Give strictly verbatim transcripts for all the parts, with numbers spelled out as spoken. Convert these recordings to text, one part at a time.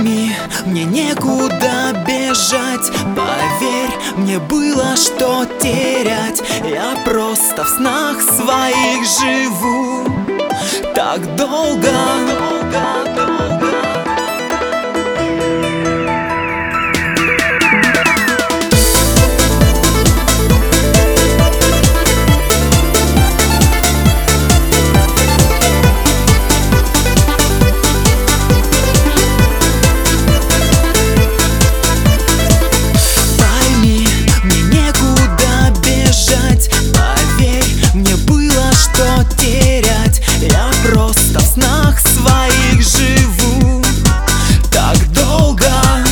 Пойми, мне некуда бежать, поверь, мне было что терять. Я просто в снах своих живу так долго, долго, долго. Просто в снах своих живу так долго.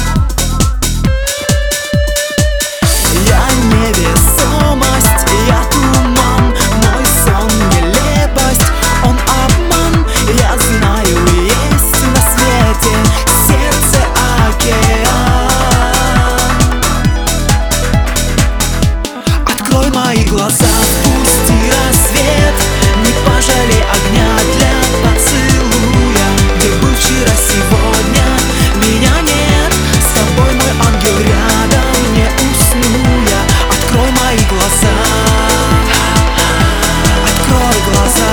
Я невесомость, я туман, мой сон нелепость, он обман. Я знаю, есть на свете сердце океан. Открой мои глаза, впусти рассвет, не пожалей огня для поцелуя. Где был вчера, сегодня меня нет, с тобой, мой ангел, рядом, не усну я. Открой мои глаза, открой глаза.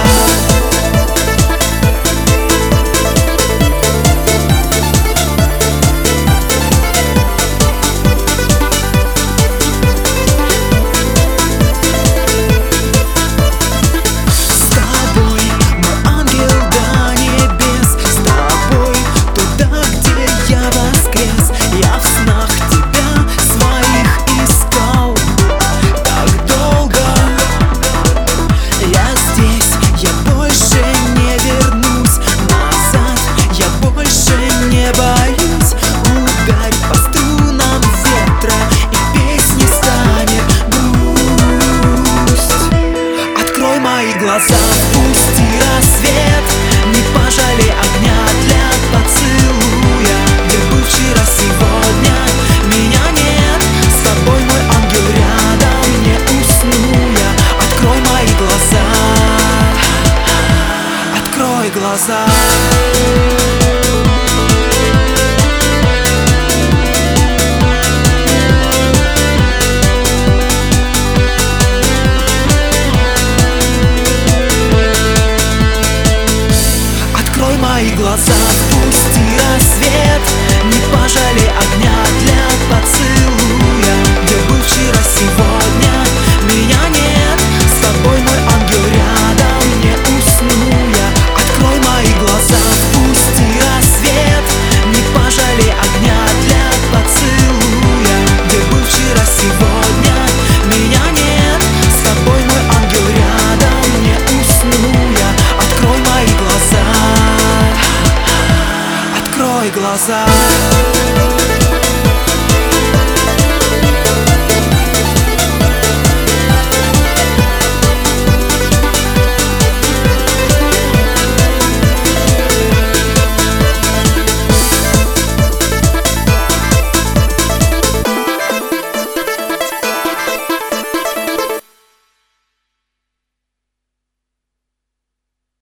Глаза, впусти рассвет, не пожалей огня для поцелуя. Где был вчера, сегодня меня нет, с тобой, мой ангел, рядом, не усну я. Открой мои глаза, открой глаза. Мои глаза, впусти рассвет, не пожалей огня для поцелуя. Где был вчера, сегодня меня нет, с тобой, мой ангел, рядом, не усну я. Открой мои глаза, впусти рассвет, не пожалей огня для поцелуя. Где был вчера, сегодня меня нет, с тобой, мой ангел, рядом, не усну я. Открой мои глаза, открой глаза.